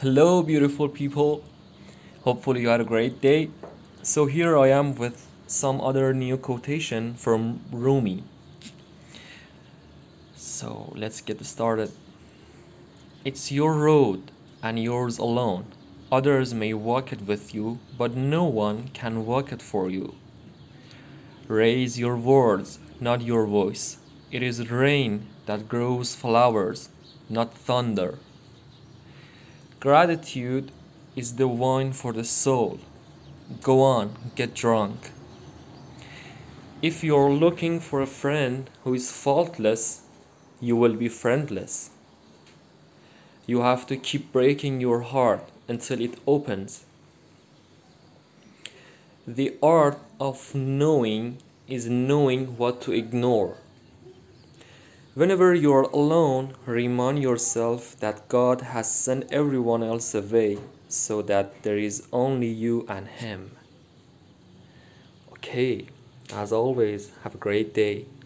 Hello, beautiful people. Hopefully, you had a great day. So, here I am with some other new quotation from Rumi. So, let's get started. It's your road and yours alone. Others may walk it with you, but no one can walk it for you. Raise your words, not your voice. It is rain that grows flowers, not thunder. Gratitude is the wine for the soul. Go on, get drunk. If you're looking for a friend who is faultless, you will be friendless. You have to keep breaking your heart until it opens. The art of knowing is knowing what to ignore. Whenever you're alone, remind yourself that God has sent everyone else away so that there is only you and Him. Okay, as always, have a great day.